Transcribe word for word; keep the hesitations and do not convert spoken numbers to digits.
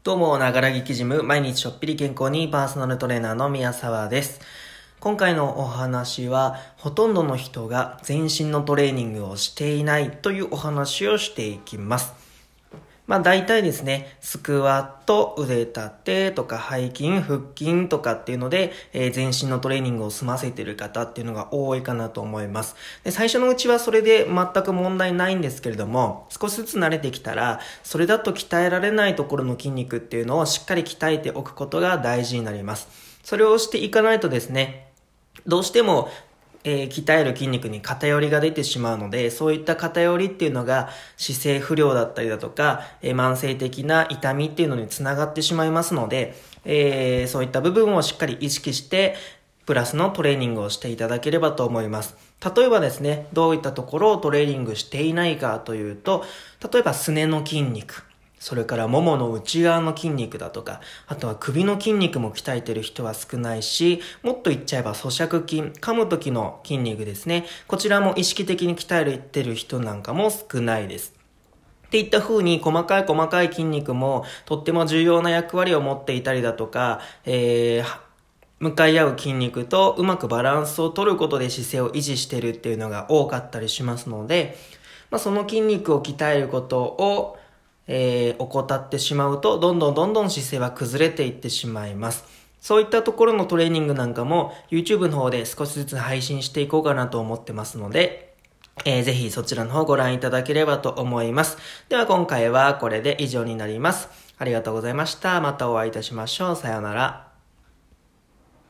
どうも、ながら劇ジム、毎日ちょっぴり健康にパーソナルトレーナーの宮沢です。今回のお話は、ほとんどの人が全身のトレーニングをしていないというお話をしていきます。まあ大体ですね、スクワット、腕立てとか背筋、腹筋とかっていうので、えー、全身のトレーニングを済ませている方っていうのが多いかなと思います。で、最初のうちはそれで全く問題ないんですけれども、少しずつ慣れてきたら、それだと鍛えられないところの筋肉っていうのをしっかり鍛えておくことが大事になります。それをしていかないとですね、どうしてもえー、鍛える筋肉に偏りが出てしまうので、そういった偏りっていうのが姿勢不良だったりだとか、えー、慢性的な痛みっていうのにつながってしまいますので、えー、そういった部分をしっかり意識してプラスのトレーニングをしていただければと思います。例えばですね、どういったところをトレーニングしていないかというと、例えばすねの筋肉、それからももの内側の筋肉だとか、あとは首の筋肉も鍛えてる人は少ないし、もっと言っちゃえば咀嚼筋、噛む時の筋肉ですね。こちらも意識的に鍛えてる人なんかも少ないです。っていった風に細かい細かい筋肉もとっても重要な役割を持っていたりだとか、えー、向かい合う筋肉とうまくバランスを取ることで姿勢を維持してるっていうのが多かったりしますので、まあ、その筋肉を鍛えることをえー、怠ってしまうと、どんどんどんどん姿勢は崩れていってしまいます。そういったところのトレーニングなんかも YouTube の方で少しずつ配信していこうかなと思ってますので、えー、ぜひそちらの方ご覧いただければと思います。では今回はこれで以上になります。ありがとうございました。またお会いいたしましょう。さようなら。